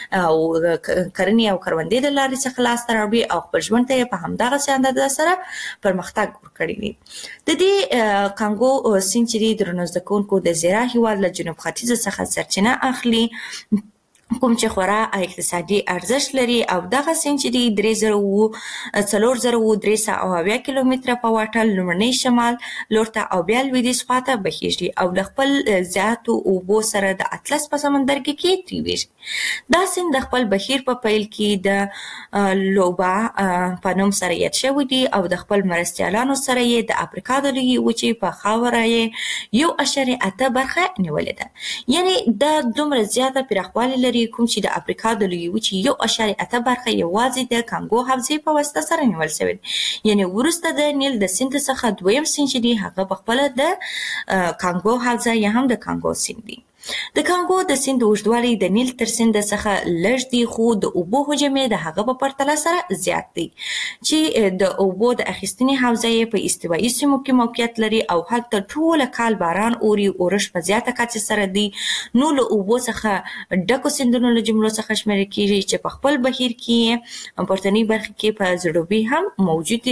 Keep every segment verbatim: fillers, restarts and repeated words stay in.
او کرنې او کروندې د لارې څخه لاسته راوړي او خپل ژوند ته په همدغسې اندازه سره پرمختګ ورکړی دی. د دې کانګو سیند چې د درنو زده کوونکو د زیرا هیواد له جنوب ختیځ څخه سرچینه اخلي، کوم چې خورا اقتصادي ارزښت لري او دغه سیند چې د درې زره اووه څلور زره اووه درې سوه او اویا کیلومتره په واټن لومړني شمال لور ته او بیا لویدیځ خواته بهیږي او د خپل زیاتو اوبو سره د اطلس په سمندر کې تیریږي. دا سیند د خپل بهیر په پیل کې د لوبا په نوم سره یاد شوی دی او د خپل مرستیالانو سره یې د افریقا د لویې وچې په خاوره یې یو اعشاریه اته برخه نیولې ده. یعنې دا دومره زیاته پراخوالی لري کوم چې د افریقا د لویې وچې یو اعشاریه اته برخه یوازې د کانګو حوزې په واسطه سره نیول شوې ده. یعنې وروسته د نیل د سیند څخه دویم سیند چې دی هغه پخپله د کانګو حوزه یا هم د کانګو سیند دی. د کانګو د سیند اوږدوالی د نیل تر سیند څخه لږ دی خو د اوبو حجم یې د هغه په پرتله سره زیات دی چې د اوبو د اخیستنې حوزه یې په استوایي سیمو کې موقعیت لري او هلته ټوله کال باران اوري، اورښت په زیاته کچه سره دی. نو له اوبو څخه ډکو سیندونو له جملو څخه شمیرل کیږي چې په خپل بهیر کې پورتنۍ برخه کې په زړوبي هم موجود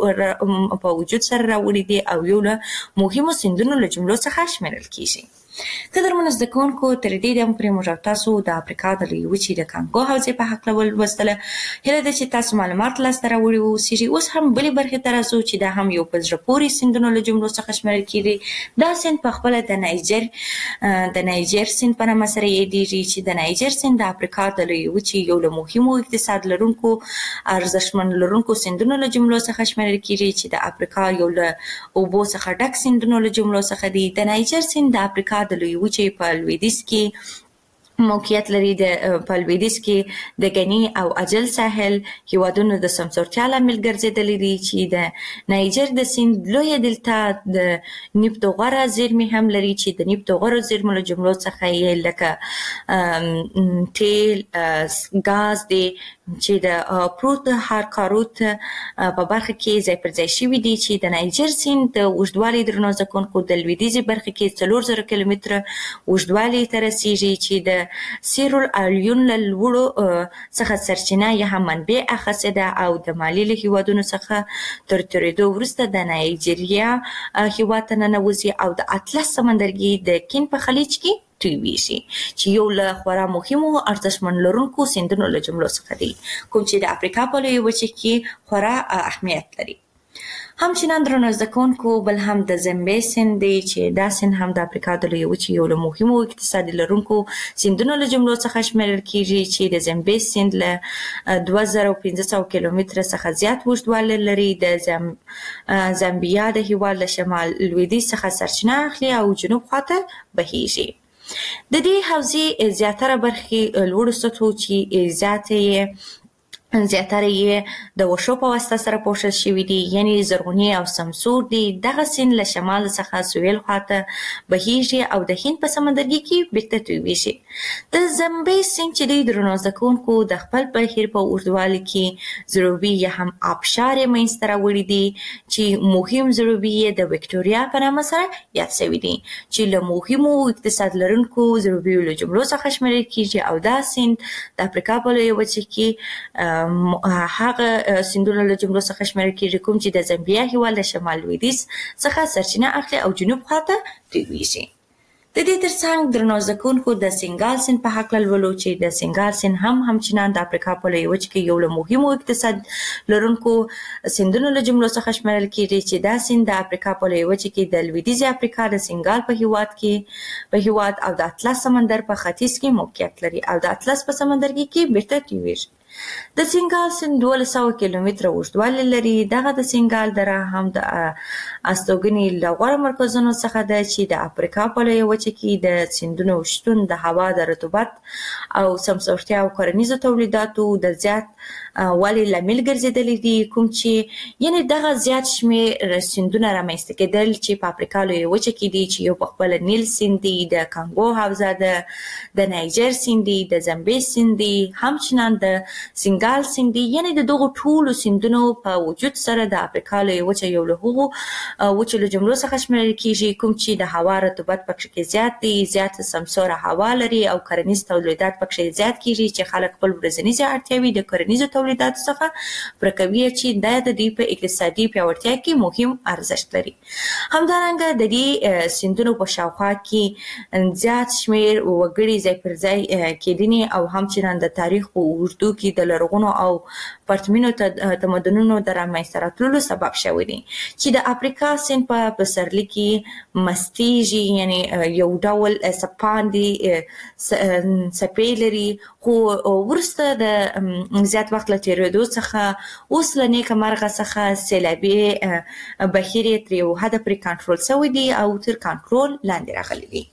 په وجود سره راوړي دي او یو له مهمو سیندونو له جملو څخه شمیرل کیږي. قدرمنو زده کوونکو، تر دې دمه پورې موږ تاسو د افریقا د لویې وچې د کانګو حوزې په هکله ولوستله. هیله ده چې تاسو معلومات لاسته راوړي واوسیږي. اوس هم بلې برخې ته راځو چې دا هم یو په زړه پورې سیندونو له جملو څخه شمیرل کیږي. دا سیند پخپله د نایجر د نایجر سیند په نامه سره یادیږي چې د نایجر سیند د افریقا د لویې وچې یو له مهمو اقتصاد لرونکو ارزښتمن لرونکو سیندونو له جملو څخه شمیرل کیږي چې د افریقا یو له اوبو څخه ډک سیندونو له جملو څخه دی. د نایجر سیند د افریقا د لویې وچې په لویدیځ کې موقعیت لري. د په لویدیځ کې د غني او اجل ساحل هیوادونو د سمسورتیا لامل ګرځېدلی دی چې د نایجر د سیند لویه دلتا د نفت او غوره زیرمې هم لري چې د نفت او غوره زیرمو له جملو څخه یې لکه تیل، ګاز دی چې د پروت هارکاروت په برخه کې ځای پر ځای شوي دي چې د نایجر سیند د اوږدوالي درنو زده کوونکو د لویدیځې برخه کې څلور زره کیلومتره اوږدوالي ته رسیږي چې د سیرول الیون له لوړو څخه سرچینه یا هم منبع اخیستې ده او د مالي له هیوادونو څخه تر تېرېدو وروسته د نایجیریا هیواد ته ننوځي او د اطلس سمندرګي د کین په خلیج کې تویږي چې یو له خورا مهمو ارزښتمن لرونکو سیندونو له جملو څخه دی کوم چې د افریقا په لویې وچې کې خورا اهمیت لري. همچنان درنو زده کوونکو، بل هم د زمبي سیند دی چې دا سیند هم د افریقا د لویې وچې یو له مهمو اقتصادي لرونکو سیندونو له جملو څخه شمیرل کیږي چې د زمبي سیند له دوه زره پنځه سوه کیلومتره څخه زیات اوږدوالی لري. د زامبیا د هیواد له شمال لویدیځ څخه سرچینه اخلي او جنوب خواته بهیږي. د دې حوزې زیاتره برخې لوړو سطحو چې زیاتې یې زیاتره یې د وښو په واسطه سره پوښل شوي دي، یعنې زرغونې او سمسور دي. دغه سیند له شمال څخه سویل خواته بهیږي او د هند په سمندرګي کې بیرته تویږي. د زمبي سیند چې دی درنو زده کوونکو د خپل بهیر په اوږدوالي کې ضروبي یا هم آبشار یې منځته راوړي دي چې مهم ضروبي یې د وکټوریا په نامه سره یاد شوي دي چې له مهمو اقتصاد لرونکو ضروبیو له جملو څخه شمیرل کیږي او دا سیند د افریقا په لویه وچه کې هغه سیندونو له جملو څخه شمیرل کیږي کوم چې د زامبیا هیواد له شمال لویدیځ څخه سرچینه اخلي او جنوب خواته تویږي. د دې ترڅنګ درنو زده کوونکو د سینګال سیند په هکله لولو چې د سینګال سیند هم همچنان د افریقا په لویه وچه کې یو له مهمو اقتصاد لرونکو سیندونو له جملو څخه شمیرل کیږي چې دا سیند د افریقا په لویه وچه کې د لویدیځې افریقا د سینګال په هیواد کې په هیواد او د اطلس سمندر په ختیځ کې موقعیت لري او د اطلس په سمندرګي کې بیرته تویږي. د سینګال سیند دولس سوه کیلومتره اوږدوالی لري. دغه د سینګال دره هم د استوګنې له غوره مرکزونو څخه ده چې د افریقا په لویه وچه کې د سیندونو شتون د هوا د رطوبت او سمسورتیا او کرنیزو تولیداتو د زیات ولې لامل ګرځېدلی دي، کوم چې یعنې دغه زیات شمېر سیندونه رامنځته کېدل چې په افریقا لویه وچه کې دي، چې یو پخپله نیل سیند دی، د کانګو حوزه ده، د نایجر سیند دی، د زمبې سیند دی، همچنان د سینګال سیند دی. یعنې د دغو ټولو سیندونو په وجود سره د افریقا لویه وچه یو له هغو وچو له جملو څخه شمېرل کېږي کوم چې د هوا رطوبت پکې کې زیات دی، زیات سمسوره هوا لري او کرنیز تولیدات پکې زیات کېږي چې خلک خپل ورځنیزې اړتیاوې د کرنیزو تولیداتو څخه پوره کوي چې دا د دوی په اقتصادي پیاوړتیا کې مهم ارزښت لري. همدارنګه د دې سیندونو په شاوخوا کې زیات شمېر وګړي ځای پر ځای کېدنې او همچنان د تاریخ په اوږدو کې د لرغونو او پرتمینو تمدنونو د رامنځته راتللو سبب شوي دي چې د افریقا سیند په پسرلي کې مستیږي، یعنې یو ډول څپان دي، څپې لري، خو وروسته د زیات وخت له تېرېدو څخه اوس له نیکه مرغه څخه سیلابي بهیر یې تر یو حده پورې کنټرول شوی دی او تر کنټرول لاندې راغلی دی.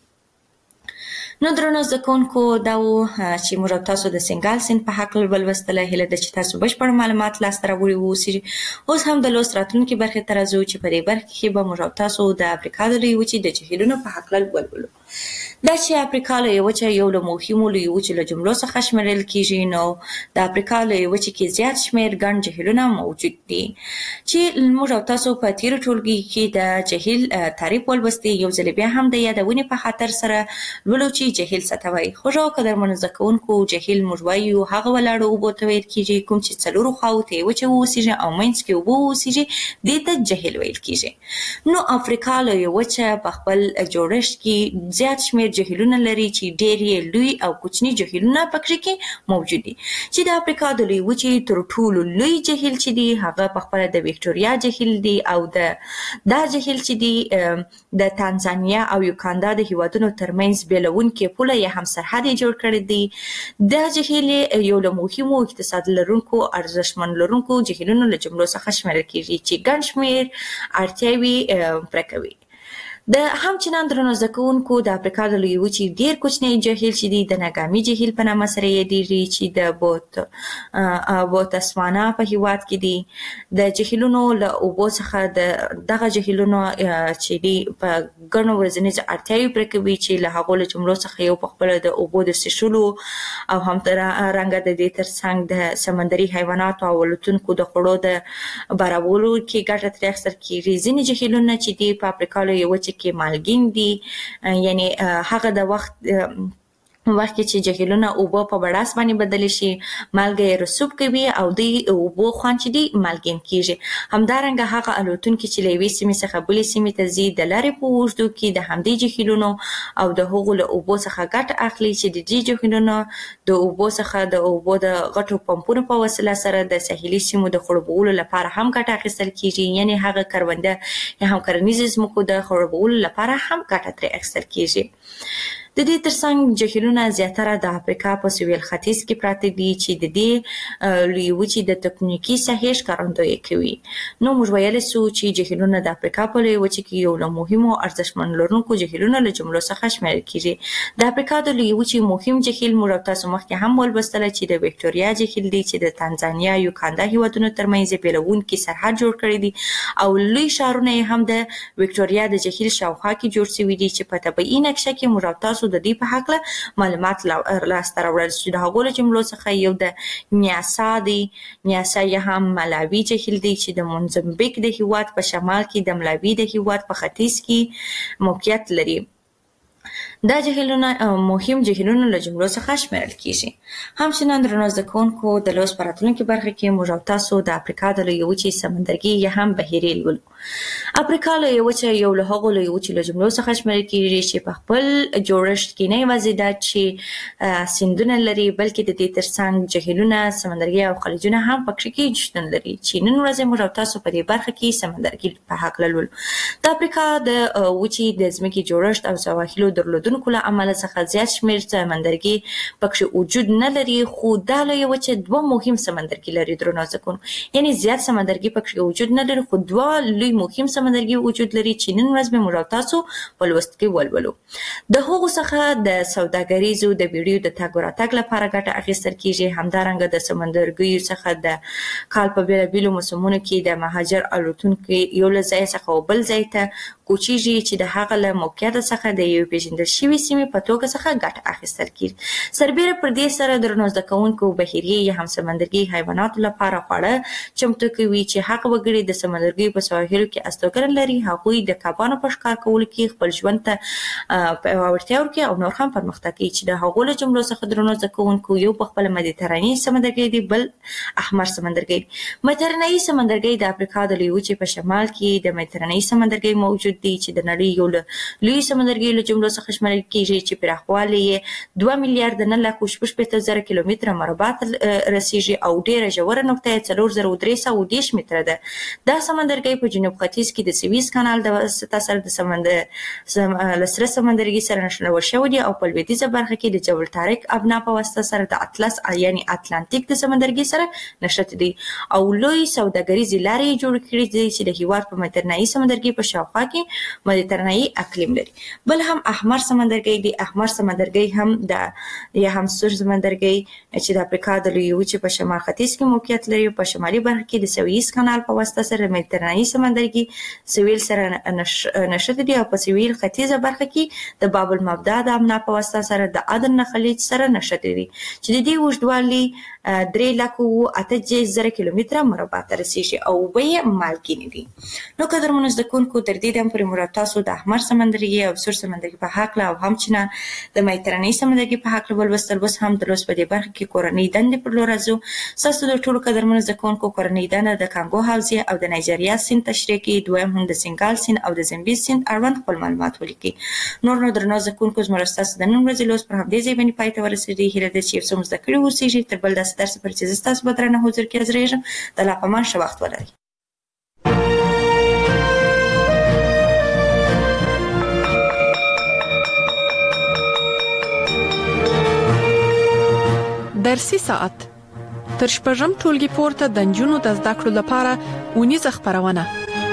نو درنو زده کوونکو، دا و چې موږ او تاسو د سینګال سیند په هکله ولوستله. هیله ده چې تاسو بشپړ معلومات لاسته راوړي واوسي. اوس هم د لوست راتلونکي برخې ته راځو چې په دې برخه کې به موږ او تاسو د افریقا د لویې وچې د جهیلونو په هکله ولولو. دا چې افریقا لویه وچه یو له مهمو لویو وچو له جملو څخه شمېرل کېږي، نو د افریقا لویه وچې کې زیات شمېر ګڼ جهیلونه موجود دي چې موږ او تاسو په تېرو ټولګي کې د جهیل تعریف ولوستي. یو ځل بیا هم د یادونې په خاطر سره لولو چې جهیل څه ته وایي. خوږو او قدرمنو زده کوونکو، جهیل موږ وایو هغه ولاړو اوبو ته ویل کېږي کوم چې څلورو خواوو ته یې وچه واوسېږي او منځ کې اوبه واوسېږي، دې ته جهیل ویل کېږي. نو افریقا لویه وچه په خپل جوړښت کې زیات شمېر جهیلونه لري چې ډېر یې لوی او کوچني جهیلونه پکې کې موجود دي. چې د افریقا د لویې وچې تر ټولو لوی جهیل چې دی هغه پخپله د ویکټوریا جهیل دی او د دا جهیل چې دی د تانزانیا او یوکاندا د هیوادونو ترمنځ بیلونکې پوله یا هم سرحد یې جوړ کړی دی. دا جهیل یو له مهمو اقتصاد لرونکو ارزښتمن لرونکو جهیلونو له جملو څخه شمېرل کېږي چې ګڼ شمېر اړتیاوې پوره کوي. د همچنان درنو زده کوونکو، د افریقا د لویې وچې ډېر کوچنی جهیل چې دی د ناګامي جهیل په نامه سره یادېږي چې د بوت بوتسوانا په هیواد کې دی. د جهیلونو له اوبو څخه د دغه جهیلونو چې دی په ګڼو ورځنیزو اړتیاوې پوره کوي چې له هغو له جملو څخه یو پخپله د اوبو د څښلو او همدارنګه د دې ترڅنګ د سمندري حیواناتو او الوتونکو د خوړو د برابرولو کې ګټه ترې اخیستل کېږي. ځینې جهیلونه چې دی په افریقا لویې وچې کې مالګین دي، یعنی هغه د وخت وخت کې چې جهیلونه اوبه په بړاس باندې بدلی شي مالګه یې رسوب کوي او د اوبو خوند چې دی مالګین کېږي. همدارنګه هغه الوتونکي چې له یوې سیمې څخه بلې سیمې ته ځي د لارې په اوږدو کې د همدې جهیلونو او د هغو له اوبو څخه ګټه اخلي چې د دې جهیلونو د اوبو څخه د اوبو د غټو پمپونو په وسیله سره د ساحلي سیمو د خړوبولو لپاره هم ګټه اخیستل کېږي. یعنې هغه کرونده یا هم کرنیزې ځمکو د خړوبولو لپاره هم ګټه ترې اخیستل کېږي. د دې ترڅنګ جهیلونه زیاتره د افریقا په سویل ختیځ کې پراته دي چې د دې لویې وچې د تکتونیکي ساحې ښکارندویي کوي. نو موږ ویلی سو چې جهیلونه د افریقا په لویې وچې کې یو له مهمو ارزښتمن لرونکو جهیلونو له جملو څخه شمېرل کېږي. د افریقا د لویې وچې مهم جهیل موږ او تاسو مخکې هم ولوستله چې د ویکټوریا جهیل دی چې د تانزانیا یوکاندا هیوادونو ترمنځ یې بیلونکي سرحد جوړ کړی دی او لوی ښارونه یې هم د ویکټوریا د جهیل شاوخوا کې جوړ شوي دي چې په طبیعي نقشه کې موږ او تاسو د دې په هکله معلومات لاسته راوړل چې د هغو له جملو څخه یو د نیاسا دی. نیاسا یا هم ملاوي جهیل دی چې د موزمبیک د هیواد په شمال کې د ملاوي د هیواد په ختیځ کې موقعیت لري. دا جهیلونه مهم جهیلونو له جملو څخه شمېرل کېږي. همچنان درنو زده کوونکو، د لوست په راتلونکي برخه کې موږ او تاسو د افریقا د لویې وچې سمندرګي یا هم بحیرې لولو. افریقا لویه وچه یو له هغو لویو وچو له جملو څخه شمېرل کېږي چې په خپل جوړښت کې نه یوازې دا چې سیندونه لري بلکې د دې ترڅنګ جهیلونه، سمندرګي او خلیجونه هم پکې کې شتون لري چې نن ورځ موږ او تاسو په دې برخه کې سمندرګي په هکله لولو. د افریقا د وچې د ځمکې جوړښت او سواحلو درلودونکو موندونکو له امله څخه زیات شمېر سمندرګي پکې وجود نه لري، خو دا لویه وچه دوه مهم سمندرګي لري درنو زدهکوونکو. یعنې زیات سمندرګي پکې وجود نه لري، خو دوه لوی مهم سمندرګي وجود لري چې نن ورځ به موږ او تاسو په لوست کې ولولو. د هغو څخه د سوداګریزو د بیړیو د تګ راتګ لپاره ګټه اخیستل کیږي. همدارنګه د سمندرګیو څخه د کال په بېلابېلو موسمونو کې د مهاجر الوتونکي یو له ځای څخه بل ځای ته کوچیږي چې د هغه له موقعیت څخه د یو پیژندل شوي سیمې په توګه څخه ګټه اخیستل کیږي. سربیره پر دې سره درنو زده کوونکو بحیري یا هم سمندرګي حیواناتو لپاره خواړه چمتو کوي چې هغه وګړي د سمندرګي په سواحلو کې استوګنه لري هغوی د کبانو په ښکار کولو کې خپل ژوند ته پیاوړتیا ورکوي او نور هم پرمختګ کوي، چې د هغو له جملو څخه درنو زده کوونکو یو په خپله مدیترانې سمندرګي دی، بل احمر سمندرګي. مدیترانې سمندرګي د افریقا د لویې وچې په شمال کې د مدیترانې سمندرګي موجود دی چې د نړۍ یو له لوی سمندرګي له جملو څخه شمېرل کیږي چې پراخوالی یې دوه میلیارده نه لک شپږ شپېته زره کیلومتره مربع ته رسیږي او ډېره ژوره نقطه یې څلور زره درې سوه دېرش متره ده. دا سمندرګي په جنوب ختیځ کې د سویز کانال د واسطه سره د سمندر له سره سمندرګي سره نښلول شوی دی او په لویدیځه برخه کې د جبل طارق ابنا په واسطه سره د اطلس یعنې اتلانتیک د سمندرګي سره نښتي دي او لوی سوداګریزې لارې جوړې کړي دي چې د هېواد په مدیترانې سمندرګي په شاوخوا کې مدیترانه‌ای اقلیم لري. بل هم احمر سمندرګي دی. احمر سمندرګي هم د یا هم سور سمندرګي چې د افریقا د لویې وچې په شمال ختیځ کې موقعیت لري او په شمالي برخه کې د سویز کانال په واسطه سره د مدیترانه‌ای سمندرګي سویل سره نښتي دي او په سویل ختیځه برخه کې د باب المبدا د امنا په واسطه سره د عدن نه خلیج سره نښتي دي چې د دې اوږدوالي درې لکه اووه اته زره کیلومتره مربع ته رسیږي او اوبه یې مالګینې دي. نو قدرمنو زده کوونکو تر دې دمه پورې موږ تاسو د احمر سمندرګي او سور سمندرګي په هکله او همچنان د مدیترانه‌ای سمندرګي په هکله ولوستل. اوس هم د لوست په دې برخه کې کورنۍ دندې پر لور راځو. ستاسو د ټولو قدرمنو زده کوونکو کورنۍ دنده د کانګو حوزې او د نایجیریا سیند تشریح کوي، دویم هم د سینګال سیند او د زمبیز سیند اړوند خپل معلومات ولیکي. نور نو درنو زده کوونکو زموږ ستاسو د نن ورځې لوست پر همدې ځای باندې پای ته ورسېدی. هیله ده چې یو څه مو زده کړي واوسېږي. تر بل داسې درس پورې چې زه ستاسو په درنه حضور کې حاضرېږم. د الله په امان ښه وخت ولرئ. درسي ساعت تر شپږم ټولګي پورته د نجونو د زده کړو لپاره اونیزه خپرونه.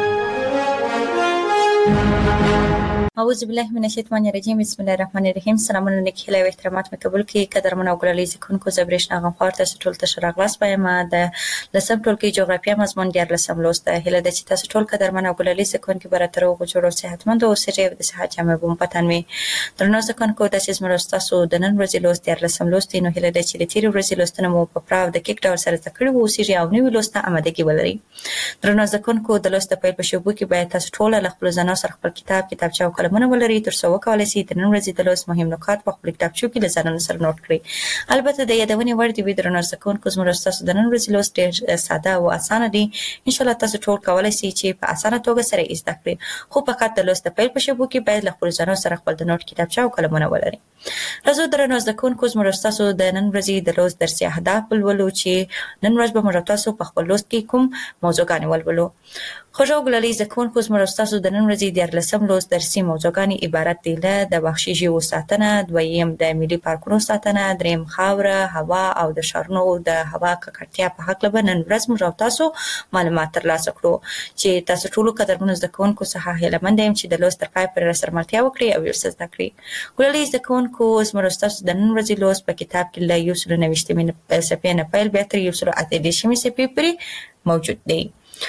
اعوذ بالله من الشیطان الرجیم. بسم الله الرحمن الرحیم. سلامونه نیک هیله او احترامات مې قبول کړئ. قدرمن او ګلالي زکونکو زبرېښنا غمخوار تاسو ټول ته ښه راغلاست وایم. د لسم ټولګي جغرافیه مضمون دیارلسم لوست. هیله ده چې تاسو ټول قدرمن او ګلالي زکونکو به راته روغ جوړ او صحتمند اوسئ او د صحت جامې به مو په تن وي. درنو زکونکو داسې زموږ ستاسو د نن ورځې لوست دیارلسم لوست دی. نو هیله ده چې د تېرې ورځې لوستونه مو په پوره او دقیق ډول سره زده کړي واوسېږي او نوي لوست ته امادګي ولرئ. درنو زکونکو د لوست د پیل په شېبو کې باید تاسو ټول له خپلو ځانونو سره خپل کتاب کتابچه او قلمونه ولرئ تر څو وکولای شي د نن ورځې د لوست مهم نکات په خپل کتابچو کې له ځانونو سره نوٹ کړئ. البته د یادونې وړ دي درنو زده کوونکو زموږ ستاسو د نن ورځې لوست ډېر ساده او اسانه دی. ان شاء الله تاسو ټول کولای شئ چې په اسانه توګه سره یې زده کړئ، خو فقط د لوست د پیل په شېبو کې باید له خپلو ځانونو سره خپل د نوٹ کتابچه او قلمونه ولرئ. راځو درنو زده کوونکو زموږ ستاسو د نن ورځې د لوست درسي اهداف ولولو چې نن ورځ به موږ تاسو په خپل لوست کې کوم موضوعګانې ولولو. خوږو ګلالي زده کوونکو زموږ ستاسو د نن ورځې دیارلسم لوست درسي موضوعګانې عبارت دي له د وحشي ژوو ساتنه، دویم د ملي پارکونو ساتنه، دریم خاوره، هوا او د ښارونو د هوا ککړتیا په هکله به نن ورځ موږ تاسو معلومات ترلاسه کړو چې تاسو ټولو قدرمنو زده کوونکو څخه هیله منده یم چې د لوست تر پای پورې راسره ملتیا وکړئ او یو څه زده کړئ. ګلالي زده کوونکو زموږ ستاسو د نن ورځې لوست په کتاب کې له یو سلو نویشتمې صفحې نه پیل بیا تر یو سلو اته دېرشمې صفحې پورې موجود دی.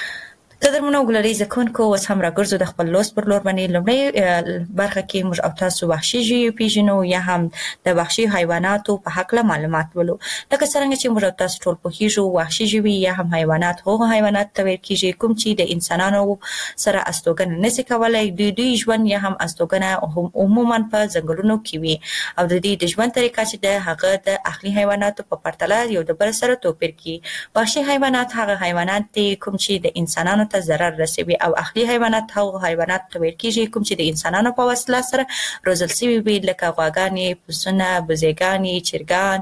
قدرمنو ګلالي زده کوونکو اوس هم راګرځو د خپل لوست پر لور باندې. لومړۍ برخه کې موږ او تاسو وحشي ژوي وپېژنو یا هم د وحشي حیواناتو په هکله معلومات ولو. لکه څرنګه چې موږ او تاسو ټول پوهېږو وحشي ژوي یا هم حیوانات هغو حیواناتو ته ویل کېږي کوم چې د انسانانو سره استوګنه نشي کولی. دوی دوی ژوند یا هم استوګنه عموما په ځنګلونو کې وي او د دې د ژوند طریقه چې د هغه د اهلي حیواناتو په پرتله یو د بل سره توپیر کوي. وحشي حیوانات هغه حیوانات دي کوم چې د انسانانو ته ضرر رسوي او اهلي حیوانات هغه حیوانات ته ویل کېږي کوم چې د انسانانو په وسیله سره روزل شوي وي لکه غواګانې، پسونه، بزېګانې، چرګان،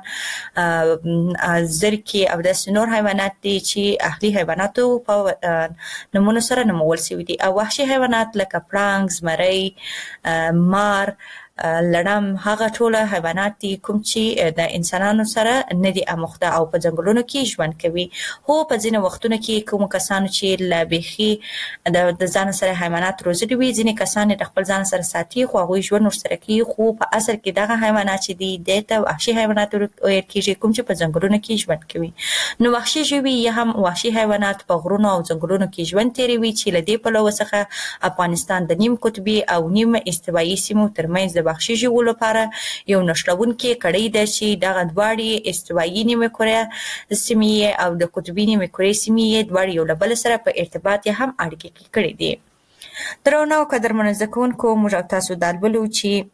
زرکې او داسې نور حیوانات دي چې اهلي حیواناتو په نومونو سره نومول شوي دي. او وحشي حیوانات لکه پړانګ، زمری، مار، لړم هغه ټول حیوانات دي کوم چې د انسانانو سره نه دي اموخته او په ځنګلونو کې ژوند کوي. هو په ځینې وختونو کې کوم کسانو چې لا بيخي د ځان سره حیوانات روزلي وي، ځینې کسان د خپل ځان سره ساتي خو هغوی ژوند ورسره کوي، خو په اصل کې دغه حیوانات چې دي دته وحشي حیوانات ویل کېږي کوم چې په ځنګلونو کې ژوند کوي. نو وحشي ژوي یا هم وحشي حیوانات په غرونو او ځنګلونو کې ژوند تیروي چې له دې پلوه څخه افغانستان د نیم قطبي او نیم استوایي سیمو ترمنځ د وحشي ژوو لپاره یو نښلونکې کړۍ ده چې دغه دواړې استوایي نیمه کره سیمې او د قطبي نیمه کره سیمې دواړې یو له بل سره په ارتباط یا هم اړیکې کې کړي دي. درنو قدرمنو زده کوونکو، موږ او تاسو دا لولو چې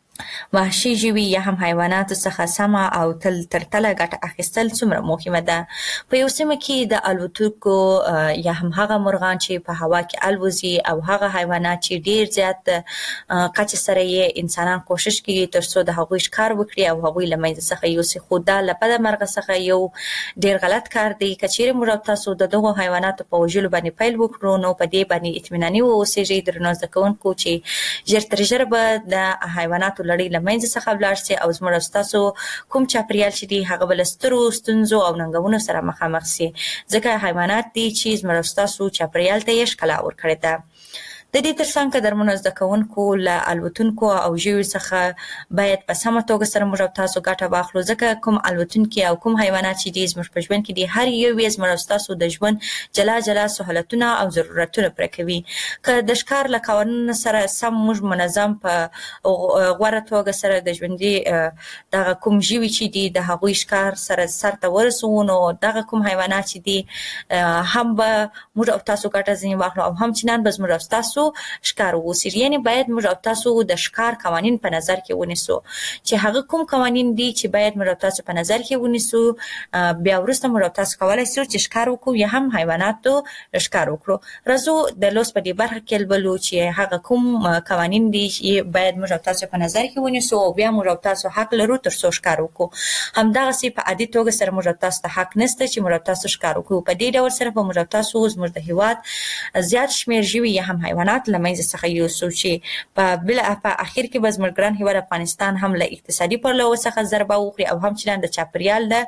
وحشي ژوي یا هم حیواناتو څخه سمه او تل تر تله ګټه اخیستل څومره مهمه ده. په یو سیمه کې د الوتونکو یا هم هغه مرغان چې په هوا کې الوزي او هغه حیوانات چې ډیر زیات کچې سره یې انسانان کوشش کوي تر څو د هغوی ښکار وکړي او هغوی له منځه څخه یوسي، خو دا له بده مرغه څخه یو ډیر غلط کار دی. که چیرې موږ او تاسو د دغو حیواناتو په وژلو باندې پیل وکړو نو په دې باندې اطمیناني واوسئ درنو زده کوونکو چې ژر تر ژره به د حیواناتو لړۍ له منځه څخه ولاړ شي او زموږ او ستاسو کوم چاپریال چې دي هغه به له سترو ستونزو او ننګونو سره مخامخ شي، ځکه حیوانات دي چې زموږ او ستاسو چاپریال ته یې ښکلا ورکړې ده. د دې ترڅنګ قدرمنو زده کوونکو له الوتونکو او ژویو څخه باید په سمه توګه سره موږ او تاسو ګټه واخلو، ځکه کوم الوتونکي او کوم حیوانات چې دي زموږ په ژوند کې دي هر یو یې زموږ او تاسو د ژوند جلا جلا سهولتونه او ضرورتونه پوره کوي. که د ښکار له قوانینو سره سم موږ منظم په غوره توګه سره د ژوندي دغه کوم ژوي چې دي د هغوی ښکار سره سرته ورسوو نو دغه کوم حیوانات چې دي هم به موږ او تاسو ګټه ځینې واخلو او هم چنان به زموږ او تاسو ښکار ووسي. یعنې باید موږ او تاسو د ښکار قوانین په نظر کې ونیسو چې هغه کوم قوانین دي چې باید موږ او تاسو په نظر کې ونیسو. بیا وروسته موږ او تاسو کولی شو چې ښکار وکړو یا هم حیواناتو ښکار وکړو. راځو د لوست په دې برخه کې لولو چې هغه کوم قوانین دي چې باید موږ او تاسو په نظر کې ونیسو او بیا موږ او تاسو حق لرو تر څو ښکار وکړو. همدغسې په عادي توګه سره موږ او تاسو ته حق نشته چې موږ او تاسو ښکار وکړو. په دې ډول سره به موږ او تاسو زموږ د هېواد زیات شمېر ژوي یا هم حیوانات له منځه څخه یوسو چې په بل په اخر کې به زموږ ګران هېواد افغانستان هم له اقتصادي پلوه څخه ضربه وخوري او هم چنان د چاپریال د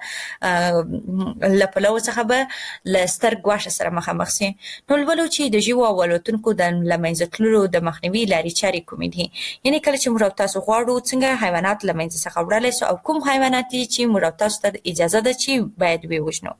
له پلوه څخه به له ستر ګواښ سره مخامخ شي. نو لولو چې د ژوو او الوتونکو د له منځه تللو د مخنیوي لارې چارې کومې دي. یعنې کله چې موږ او تاسو غواړو څنګه حیوانات له منځه څخه وړلی شو او کوم حیوانات دي چې موږ او تاسو ته اجازه ده چې باید ووژنو.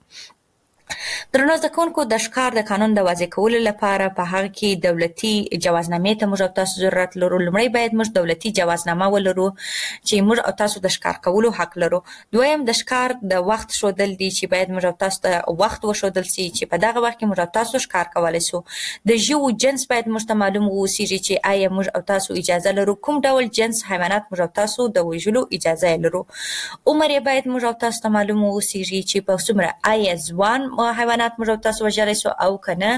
درنو زده کوونکو، د ښکار د قانون د وضع کولو لپاره په هغه کې دولتي جوازنامې ته موږ او تاسو ضرورت لرو. لومړی باید موږ دولتي جوازنامه ولرو چې موږ او تاسو د ښکار کولو حق لرو. دویم د ښکار د وخت ښودل دي چې باید موږ او تاسو ته وخت وښودل شي چې په دغه وخت کې موږ او تاسو ښکار کولی شو. د ژوو جنس باید موږ ته معلوم واوسیږي چې آیا موږ او تاسو اجازه لرو کوم ډول جنس حیوانات موږ او تاسو د وژلو اجازه یې لرو. عمر یې باید موږ او تاسو ته معلوم واوسیږي چې په څومره آیا ځوان حیوانات موږ او تاسو وژلی شو او که نه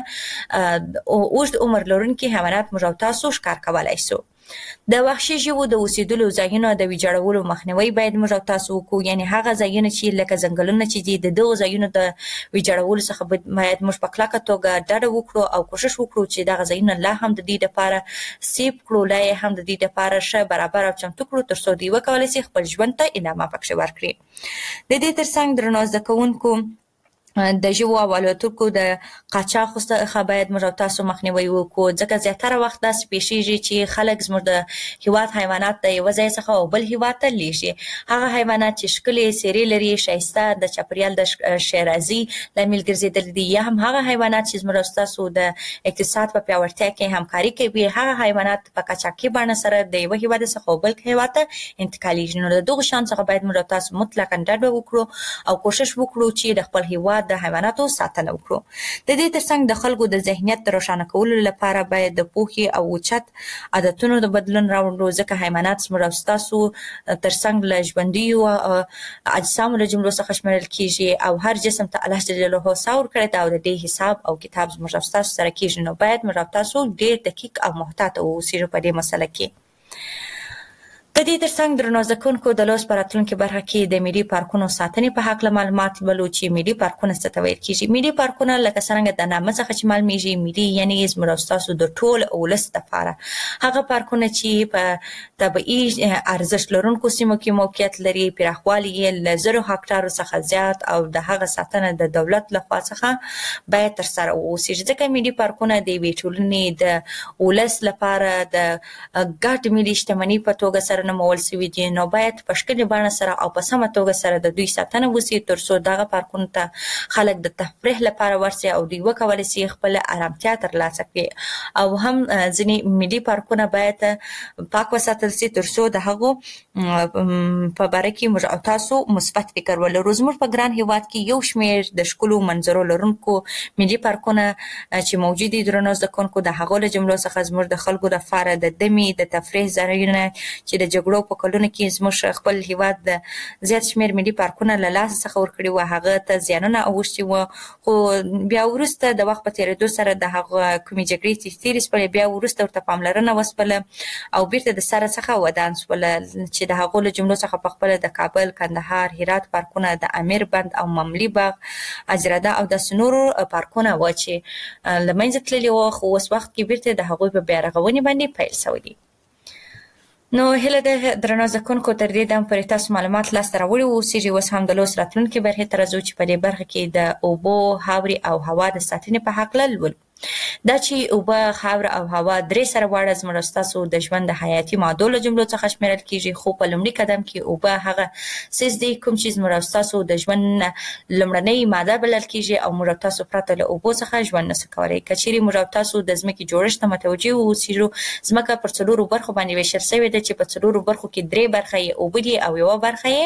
اوږد عمر لرونکي حیوانات موږ او تاسو ښکار کولی شو. د وحشي ژوو د اوسېدلو ځایونو د ویجاړولو مخنیوی باید موږ او تاسو وکړو. یعنې هغه ځایونه چې لکه ځنګلونه چې دي د دغو ځایونو د ویجاړولو څخه باید موږ په کلکه توګه ډډه وکړو او کوشش وکړو چې دغه ځایونه لا هم د دې دپاره سیف کړو، لا یې هم د دې دپاره ښه برابر او چمتو کړو تر څو دوی وکولی شي خپل ژوند ته انعامه پکښې ورکړي. د دې ترڅنګ درنو زده کوونکو، د ژوو او الوتونکو د قاچاق څخه باید موږ او تاسو مخنیوی وکړو، ځکه زیاتره وخت داسې پیښیږي چې خلک زموږ د هېواد حیوانات د یوه ځای څخه او بل هېواد ته لیږي. هغه حیوانات چې ښکلې څېرې لري، ښایسته، د چاپریال د ښېرازي لامل ګرځېدلي دي، یا هم هغه حیوانات چې زموږ او ستاسو د اقتصاد په پیاوړتیا کې همکاري کوي، هغه حیوانات په قاچاقي بڼه سره د یوه هېواد څخه او بل هېواد ته انتقالیږي. نو د دغو شیانو څخه باید موږ او تاسو مطلقاً ډډه وکړو او کوشش وکړو چې د خپل هېواد د حیواناتو ساتنه وکړو. د دې ترڅنګ د خلکو د ذهنیت د روښانه کولو لپاره باید د پوهې او اوچت عادتونو د بدلون راوړو، ځکه حیوانات زموږ او ستاسو ترڅنګ له ژوندیو اجسامو له جملو څخه شمیرل کېږي او هر جسم ته الله جل جلاله ساه ورکړی ده او د دې حساب او کتاب زموږ او ستاسو سره کېږي. نو باید موږ او تاسو ډېر دقیق او محتاط واوسو په دې مسله کې. د دې ترڅنګ درنو زکونکو د لوس پراتلونکو برخه کې د ملي پارکونو ساتنې په حق معلومات ولو چې ملي پارکونه څه ته ویل کیږي. ملي پارکونه لکه څنګه د نامه څخه چې معلومیږي ملي یعنی زموږ تاسو د ټول ولس لپاره هغه پارکونه چې په طبيعي ارزښت لرونکو سیمو کې موقعیت لري، پراخوالي یې له زرو هکټارو څخه زیات او د هغه ساتنه د دولت لخوا څخه باید تر سره وشي. ځکه ملي پارکونه د وی ټولنې د ولس لپاره د ګډ ملي شتمنۍ په توګه سره نمول شوي دي، نو باید په ښکلې بڼه سره او په سمه توګه سره د دوی ساتنه وشي ترڅو دغه پارکونو ته خلک د تفریح لپاره ورسي او دوی وکولی شي خپل آرامتیا ترلاسه کړي. او هم ځینې ملي پارکونه باید پاک وساتل شي ترڅو د هغو په باره کې موږ او تاسو مثبت فکر ولرو. زموږ په ګران هیواد کې یو شمېر د ښکلو منظرو لرونکو ملي پارکونه چې موجود دي درنو زده کوونکو، د هغو له جملو څخه زموږ د خلکو لپاره د دمې د تفریح ځایونه چې د جګړو په کلونو کې زموږ خپل هیواد د زیات شمېر ملي پارکونه له لاسه څخه ورکړي وو، هغه ته زیانونه اوښتي وو، خو بیا وروسته د وخت په تېرېدو سره د هغه کومې جګړې چې تېرې شولې بیا وروسته ورته پاملرنه وسپله او بیرته د سره څخه ودان شوله چې د هغو له جملو څخه په خپله د کابل، کندهار، هرات پارکونه، د امیر بند او مملي باغ، اجرده او داسې نورو پارکونه وو چې له منځه تللي وو، خو اوس وخت کې بیرته د هغوی په بیارغونې باندې پیل شوی دی. نو هله د درنو زکونکو تر دې دم پورې تاسو معلومات لاسته راوړي اوسېږي. اوس هم د لوس راتلونکي برخې ته راځو چې په دې برخه کې د اوبو، خاورې او هوا د ساتنې په هکله لولو. دا چې اوبه، خاوره او هوا درې سره واړه زموږ ستاسو د ژوند د حیاتي مادو له جملو څخه شمیرل کیږي، خو په لومړي قدم کې اوبه هغه څیز دی کوم چې زموږ ستاسو د ژوند لومړنۍ ماده بلل کیږي او موږ تاسو پرته له اوبو څخه ژوند نشو کولای. کچېرې موږ تاسو د ځمکې جوړښت ته متوجه اوسئ، ځمکه پر څلورو برخو باندې ویشل شوې ده چې په څلورو برخو کې درې برخه یې اوبه دي او یوه برخه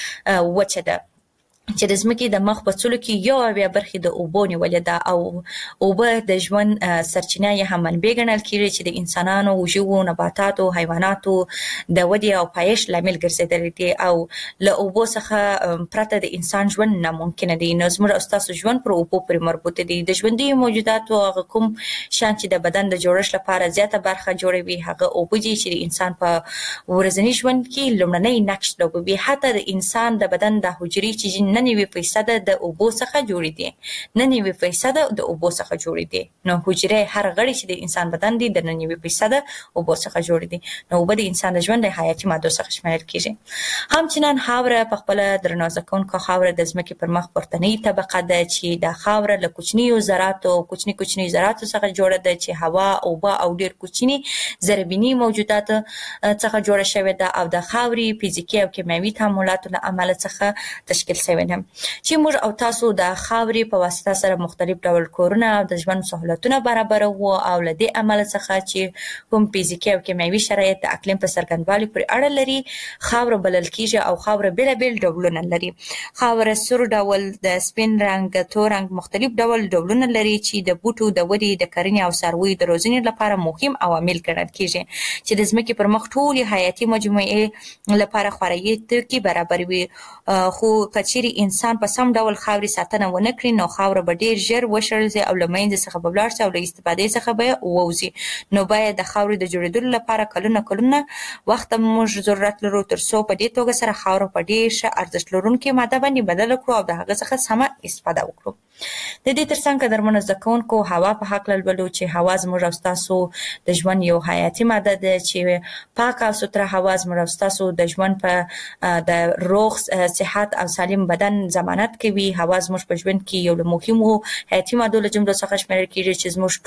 یې وچه ده، چې د ځمکې د مخ په څلو کې یو اویا برخې د اوبو نیولې ده او اوبه د ژوند سرچینه یې هم منبع ګڼل کېږي چې د انسانانو، ژوو، نباتاتو، حیواناتو د ودې او پایښت لامل ګرځېدلي دي او له اوبو څخه پرته د انسان ژوند ناممکنه دی. نو زموږ ستاسو ژوند پر اوبو پورې مربوط دی. د ژوندیو موجوداتو هغه کوم شیان چې د بدن د جوړښت لپاره زیاته برخه جوړوي هغه اوبه دي چې د انسان په ورځني ژوند کې لومړنی نقش لوبوي. حتی د انسان د بدن د حجرې چې نه نوي فیصده د اوبو څخه جوړې دي، نه نوي فیصده د اوبو څخه جوړې دي. نو حجرې هر غړی چې د انسان بدن دی د نه نوي فیصده اوبو څخه جوړې دي. نو اوبه د انسان د ژوند د حیاتي مادو څخه شمیرل کیږي. همچنان خاوره په خپله درنو زده کوونکو خاوره د ځمکې پر مخ پورتنۍ طبقه ده چې د خاوره له کوچنیو ذراتو کوچني کوچني ذراتو څخه جوړه ده چې هوا، اوبه او ډېر کوچني ذربیني موجودات څخه جوړه شوې ده او د خاورې فزیکي او کیمیاوي تعاملاتو له امله څخه تشکیل شوې ده چې موږ او تاسو د خاورې په واسطه سره مختلف ډول کورونه او د ژوند سهولتونه برابروو او له دې عمل څخه چې کوم فزیکي او کیمیاوي شرایط د اقلیم په څرګندوالي پورې اړه لري خاوره بلل کیږي او خاوره بېلابېل ډولونه لري. خاوره سور ډول، د سپین رنګ، تور رنګ مختلف ډول ډولونه لري چې د بوټو د ودې، د کرنې او څارویو د روزنې لپاره مهم عوامل ګڼل کیږي چې د ځمکې پر مخ ټولې حیاتي مجموعې لپاره خوراکي توکي برابروي. خو کچېرې انسان په سم ډول خاورې ساتنه ونه کړي نو خاوره به ډېر ژر وشړل شي او له منځه څخه به ولاړ شي او له استفادې څخه به ووځي. نو باید د خاورې د جوړېدلو لپاره کلونه کلونه وخت موږ ضرورت لرو ترڅو په دې توګه سره خاوره په ډېر ښه ارزښت لرونکې ماده باندې بدله کړو او د هغه څخه سمه استفاده وکړو. د دې ترڅنګ قدرمنو زده کوونکو هوا په هکله لولو چې هوا زموږ او ستاسو د ژوند یو حیاتي ماده ده چې پاکه او سوتره هوا زموږ او ستاسو د ژوند په د روغ صحت او سالم بدن ضمانت کوي. هوا زموږ په ژوند کې یو له مهمو حیاتي مادو له جملو څخه شمیرل کېږي چې زموږ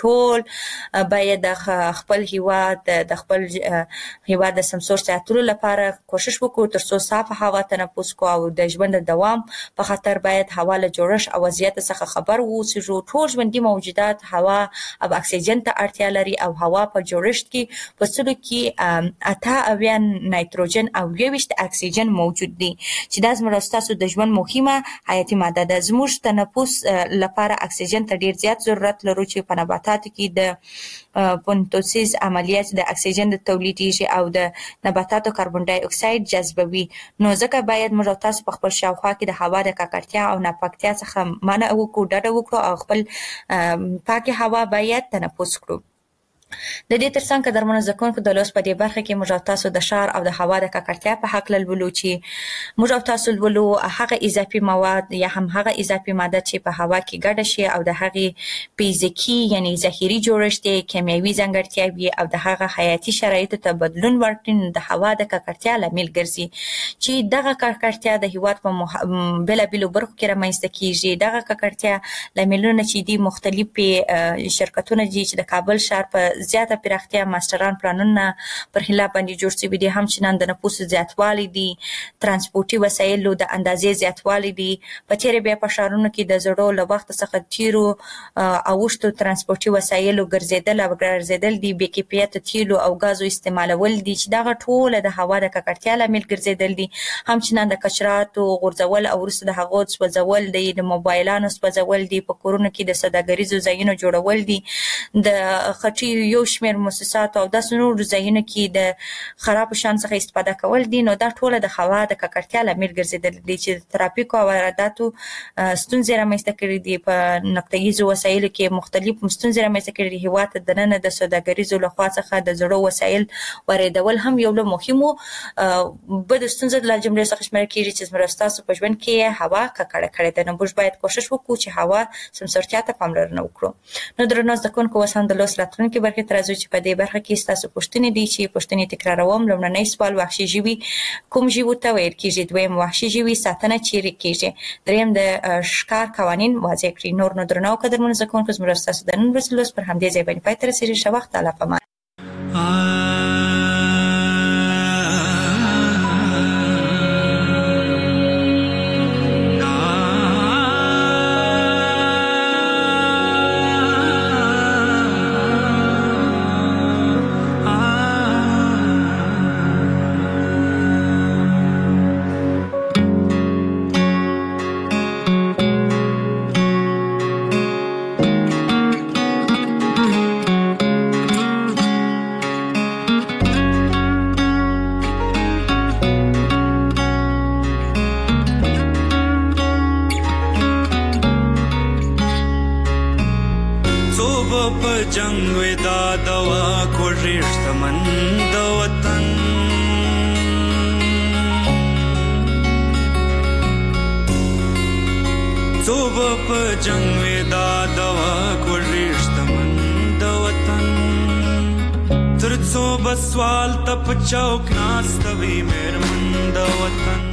ټول باید د خپل هیواد د خپل هیواد د سمسور ساتلو لپاره کوشش وکړو ترڅو صافه هوا تنفس کړو او د ژوند د دوام په خاطر باید هوا له جوړښت او وضعیت څخه خبر اوسو. ټول ژوندي موجودات هوا او اکسیجن ته اړتیا لري او هوا په جوړښت کې په سلو کې اته اویا نایتروجن او یوویشت اکسیجن موجود دي چې دا زموږ ستاسو د ژوند مهمه حیاتي ماده ده. زموږ تنفس لپاره اکسیجن ته ډیر زیات ضرورت لرو چې په نباتاتو کې د فوتوسنتز عملیات د اکسیجن د تولیدېږي او د نباتاتو کاربن ډای اکساید جذبوي. نو ځکه باید موږ تاسو په خپل شاوخوا کې د هوا د ککړتیا او ناپاکتیا څخه منع وکړو، ډډه وکړو او خپل پاکه هوا باید تنفس کړو. د دې ترڅنګ قدرمنو زده کوونکو د لوست په دې برخه کې موږ او تاسو د ښار او د هوا د ککړتیا په حق لولو چې موږ او تاسو لولو هغه اضافي مواد یا هم هغه اضافي ماده چې په هوا کې ګډه شي او د هغې فزیکي یعنی ظاهري جوړښت کیمیاوي ځانګړتیاوي او د هغه حیاتي شرایطو ته بدلون ورکړي د هوا د ککړتیا لامل ګرځي چې دغه ککړتیا د هیواد په مح... بېلابېلو برخو کې رامنځته کیږي. دغه ککړتیا لاملونه چې دي مختلفې شرکتونه دي چې د کابل ښار په زیاته پراختیا ماستران پلانونه پر خلاف باندې جوړ شوي دي، همچنان د نفوس زیاتوالی دي، ترانسپورتي وسایلو د اندازې زیاتوالی دي. په تېره بیا په ښارونو کې د زړو له وخت څخه تیرو او اوښتو ترانسپورتي وسایلو ګرځېدل او ګرځېدل دي، بې کیفیته تیلو او غازو استعمالول دي چې دغه ټوله د هوا د ککړتیا لامل ګرځېدل دي. همچنان د کچراتو غورځول او وروسته د هغو سوځول دي، د موبایلانو سوځول دي، په کورونو کې د سوداګریزو ځایونو جوړول دي، د خټیو یو شمېر مؤسساتو او داسې نورو ځایونو کې د خرابو شیانو څخه استفاده کول دي. نو دا ټوله د هوا د ککړتیا لامل ګرځېدلي دي چې د ترافیکو او وارداتو ستونزې رامنځته کړي دي. په نقطهیزو وسایلو کې مختلف ستونزې رامنځته کړي دي. هېواد ته دننه د سوداګریزو لخوا څخه د زړو وسایل واردول هم یو له مهمو بدو ستونزو له جملې څخه شمېرل کېږي چې زموږ ستاسو په ژوند کې هوا ککړه کړې ده. نو موږ باید کوښښ وکړو چې هوا سمسورتیا ته پاملرنه وکړو. نو درنو زده کوونکو، اوس هم د لوست راتلونکي برخې ته راځو چې په دې برخه کې ستاسو پوښتنې دي چې پوښتنې تکراروم. لومړنی سوال: وحشي ژوي کوم ژویو ته ویل کېږي؟ دویم: وحشي ژوي ساتنه چیرې کېږي؟ دریم: د ښکار قوانین واضح کړي. نور نو درنو قدرمنو زده کوونکو، زموږ ستاسو د نن ورځې لوست پر همدې ځای باندې پای ته رسېږي. ښه وخت. الله په امان. جنگ ودا دوا کوشش تمن د وطن صوب په جنگ ودا دوا کوشش تمن د وطن تر څو بسوال تپ چوک ناستوي مېرمن د وطن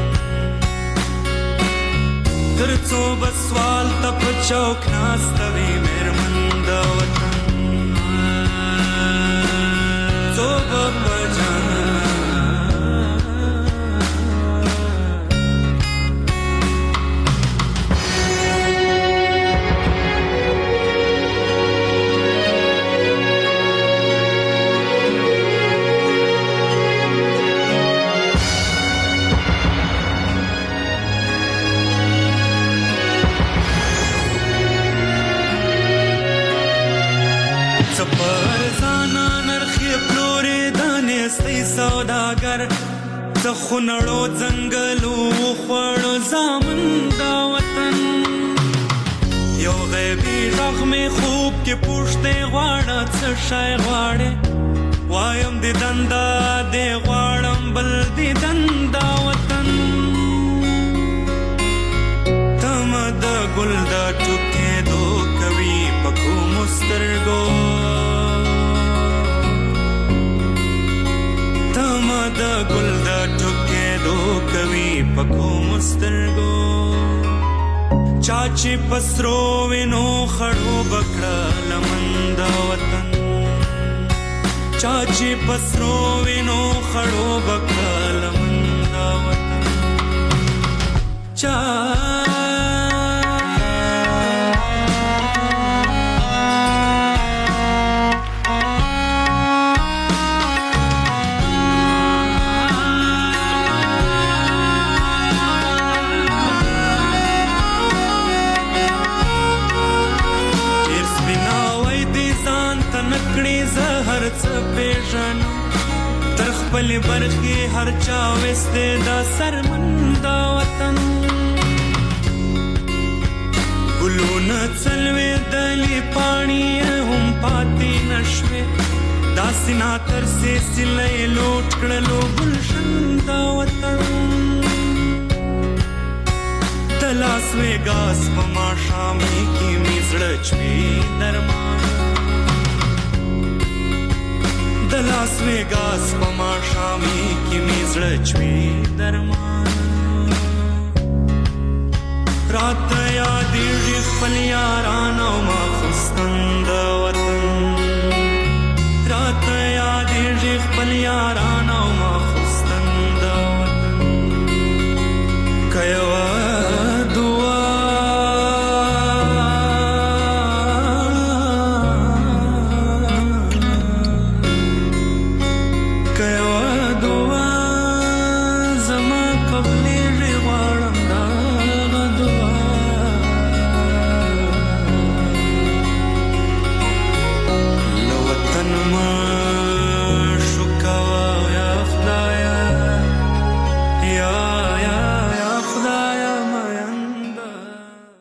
تر څو بسوال تپ چوک ناستوي مېرمن د وطن صوب په جنگ سوداگر زخونړو ځنګلو خوړو زامن دا وطن یو غیبی غږ مې خوب کې پوښتې غواړه څه شی غواړې وایم دې دندا دې غواړم بل دې دندا وطن تم د ګل د ټوکېدو کوي په کومو سترګو د ګل د ټوکېدو کوي په کومو سترګو چا چې په سرو وینو خړوب کړه لمن د وطن چا چې په سرو وینو خړوب کړه لمن د وطن چا تر خپل برخي هر چا وسته دا سرمندا وطن ګلونه څلوي دلی پانی هم پاتې نشوي دا سینا تر سې سلې لوټ کړلو گلشن دا وطن د لاس ویګاس په ماښامي کې مې زړه چوي درمان د لاس ویګاس په ماښامي کې مې زړه چوي درمان رات یادېږي خپل یاران او ماخستن د وطن راته یادېږي خپل یاران